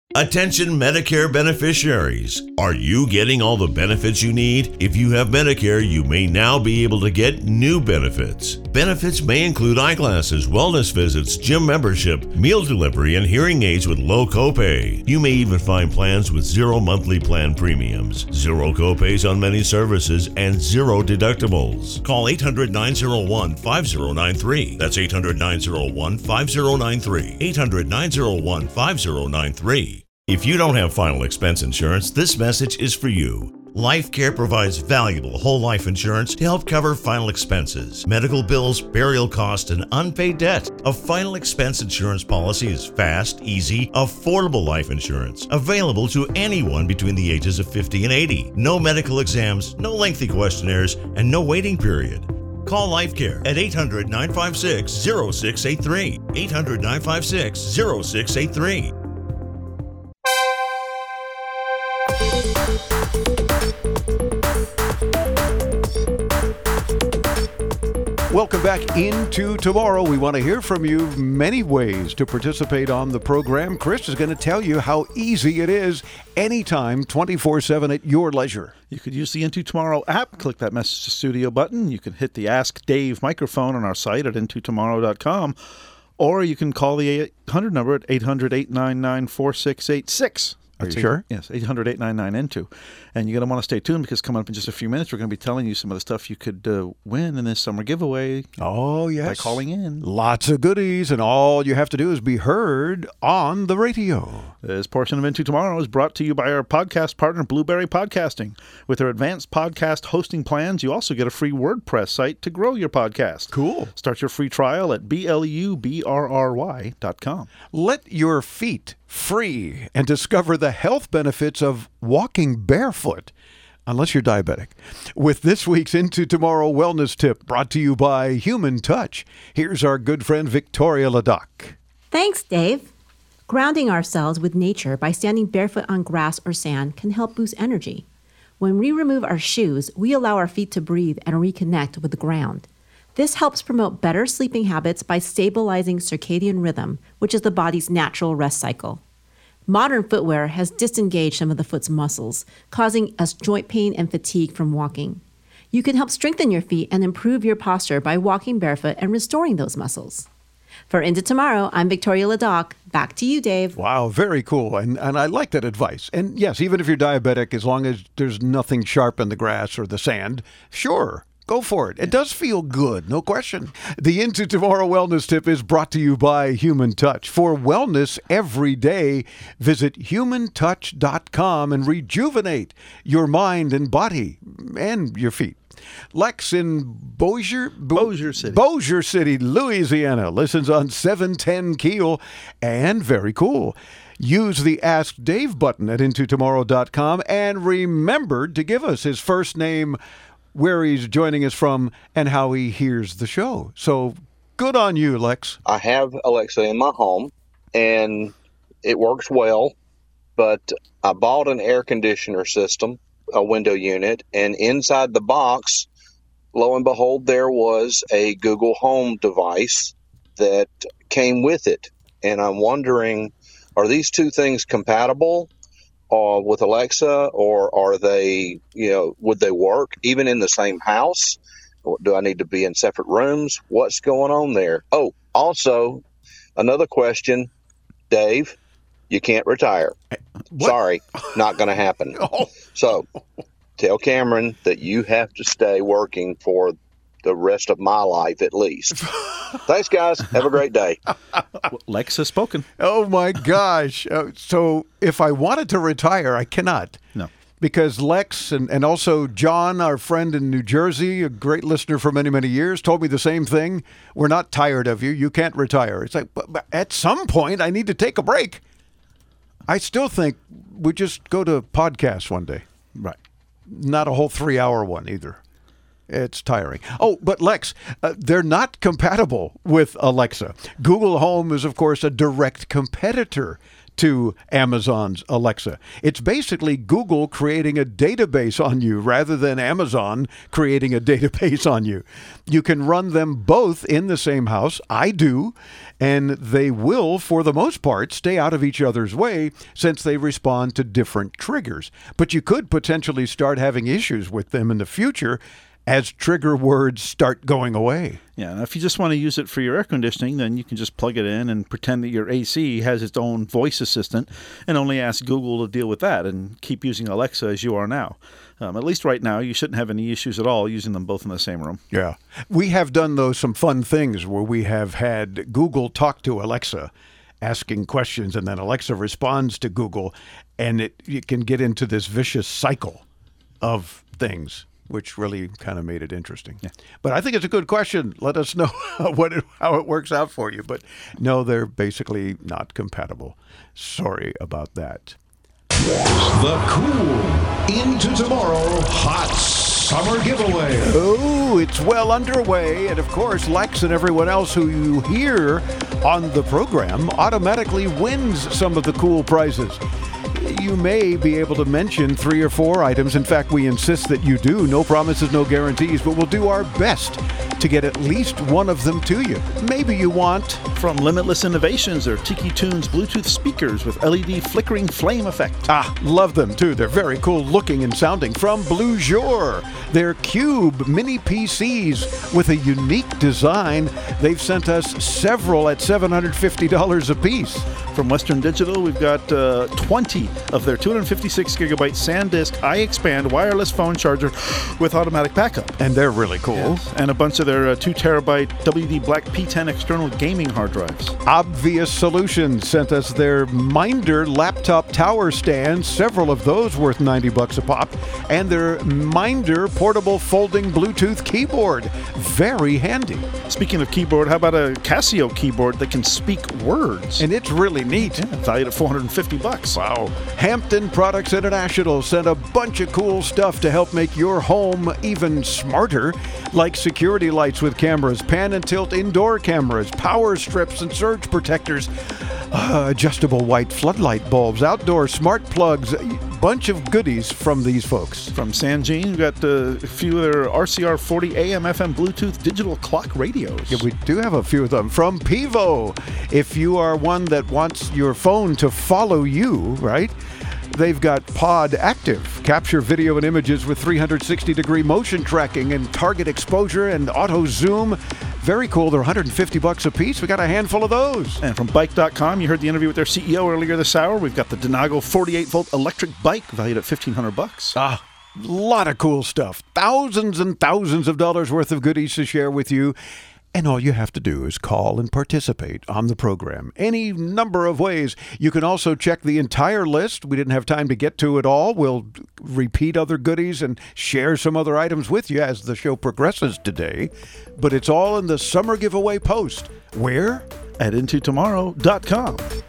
Attention Medicare beneficiaries. Are you getting all the benefits you need? If you have Medicare, you may now be able to get new benefits. Benefits may include eyeglasses, wellness visits, gym membership, meal delivery, and hearing aids with low copay. You may even find plans with zero monthly plan premiums, zero copays on many services, and zero deductibles. Call 800-901-5093. That's 800-901-5093. 800-901-5093. If you don't have final expense insurance, this message is for you. LifeCare provides valuable whole life insurance to help cover final expenses, medical bills, burial costs, and unpaid debt. A final expense insurance policy is fast, easy, affordable life insurance, available to anyone between the ages of 50 and 80. No medical exams, no lengthy questionnaires, and no waiting period. Call LifeCare at 800-956-0683. 800-956-0683. Welcome back into Tomorrow. We want to hear from you. Many ways to participate on the program. Chris is going to tell you how easy it is anytime, 24/7 at your leisure. You could use the Into Tomorrow app. Click that Message to Studio button. You can hit the Ask Dave microphone on our site at intotomorrow.com. Or you can call the 800 number at 800-899-4686. Are you sure? Yes, 800-899-INTO. And you're going to want to stay tuned because coming up in just a few minutes, we're going to be telling you some of the stuff you could win in this summer giveaway. Oh, yes. By calling in. Lots of goodies, and all you have to do is be heard on the radio. This portion of Into Tomorrow is brought to you by our podcast partner, Blueberry Podcasting. With their advanced podcast hosting plans, you also get a free WordPress site to grow your podcast. Cool. Start your free trial at BLUBRRY.com. Let your feet free and discover the health benefits of walking barefoot, unless you're diabetic. With this week's Into Tomorrow wellness tip brought to you by Human Touch, here's our good friend Victoria Ladoc. Thanks, Dave. Grounding ourselves with nature by standing barefoot on grass or sand can help boost energy. When we remove our shoes, we allow our feet to breathe and reconnect with the ground. This helps promote better sleeping habits by stabilizing circadian rhythm, which is the body's natural rest cycle. Modern footwear has disengaged some of the foot's muscles, causing us joint pain and fatigue from walking. You can help strengthen your feet and improve your posture by walking barefoot and restoring those muscles. For Into Tomorrow, I'm Victoria Ladoc. Back to you, Dave. Wow, very cool. And I like that advice. And yes, even if you're diabetic, as long as there's nothing sharp in the grass or the sand, sure. Go for it. It does feel good, no question. The Into Tomorrow Wellness Tip is brought to you by Human Touch. For wellness every day, visit humantouch.com and rejuvenate your mind and body and your feet. Lex in Bossier City, Louisiana, listens on 710 Keel, and very cool. Use the Ask Dave button at intotomorrow.com and remembered to give us his first name, where he's joining us from, and how he hears the show. So good on you, Lex. I have Alexa in my home, and it works well, but I bought an air conditioner system, a window unit, and inside the box, lo and behold, there was a Google Home device that came with it. And I'm wondering, are these two things compatible with Alexa, or are they, would they work even in the same house? Do I need to be in separate rooms? What's going on there? Oh, also, another question, Dave, you can't retire. What? Sorry, not going to happen. Oh. So tell Cameron that you have to stay working for the rest of my life at least. Thanks, guys. Have a great day. Lex has spoken. Oh, my gosh. So if I wanted to retire, I cannot. No. Because Lex and also John, our friend in New Jersey, a great listener for many, many years, told me the same thing. We're not tired of you. You can't retire. It's like, but at some point, I need to take a break. I still think we just go to podcasts one day. Right. Not a whole 3-hour one either. It's tiring. Oh, but Lex, they're not compatible with Alexa. Google Home is, of course, a direct competitor to Amazon's Alexa. It's basically Google creating a database on you rather than Amazon creating a database on you. You can run them both in the same house. I do. And they will, for the most part, stay out of each other's way since they respond to different triggers. But you could potentially start having issues with them in the future as trigger words start going away. Yeah, and if you just want to use it for your air conditioning, then you can just plug it in and pretend that your AC has its own voice assistant and only ask Google to deal with that and keep using Alexa as you are now. At least right now, you shouldn't have any issues at all using them both in the same room. Yeah. We have done, though, some fun things where we have had Google talk to Alexa, asking questions, and then Alexa responds to Google, and you can get into this vicious cycle of things, which really kind of made it interesting. Yeah. But I think it's a good question. Let us know how it works out for you. But no, they're basically not compatible. Sorry about that. The Cool Into Tomorrow Hot Summer Giveaway. Oh, it's well underway. And of course, Lex and everyone else who you hear on the program automatically wins some of the cool prizes. You may be able to mention 3 or 4 items. In fact, we insist that you do. No promises, no guarantees, but we'll do our best to get at least one of them to you. Maybe you want... From Limitless Innovations or Tiki Tunes Bluetooth speakers with LED flickering flame effect. Love them too. They're very cool looking and sounding. From Blue Jour, their Cube mini PCs with a unique design. They've sent us several at $750 a piece. From Western Digital, we've got 20 of their 256 gigabyte SanDisk iXpand wireless phone charger with automatic backup. And they're really cool. Yes. And a bunch of their 2 terabyte WD Black P10 external gaming hard drives. Obvious Solutions sent us their Minder laptop tower stand, several of those worth $90 a pop, and their Minder portable folding Bluetooth keyboard. Very handy. Speaking of keyboard, how about a Casio keyboard that can speak words? And it's really neat. Yeah, valued at $450. Wow. Hampton Products International sent a bunch of cool stuff to help make your home even smarter, like security lights with cameras, pan and tilt indoor cameras, power strips and surge protectors, adjustable white floodlight bulbs, outdoor smart plugs, a bunch of goodies from these folks. From Sangean, we've got a few of their RCR 40 AM FM Bluetooth digital clock radios. Yeah, we do have a few of them. From Pivo, if you are one that wants your phone to follow you, right? They've got Pod Active, capture video and images with 360-degree motion tracking and target exposure and auto zoom. Very cool. They're $150 a piece. We got a handful of those. And from Bike.com, you heard the interview with their CEO earlier this hour. We've got the Denago 48-volt electric bike valued at $1,500. A lot of cool stuff. Thousands and thousands of dollars worth of goodies to share with you. And all you have to do is call and participate on the program. Any number of ways. You can also check the entire list. We didn't have time to get to it all. We'll repeat other goodies and share some other items with you as the show progresses today. But it's all in the summer giveaway post. Where? At intotomorrow.com.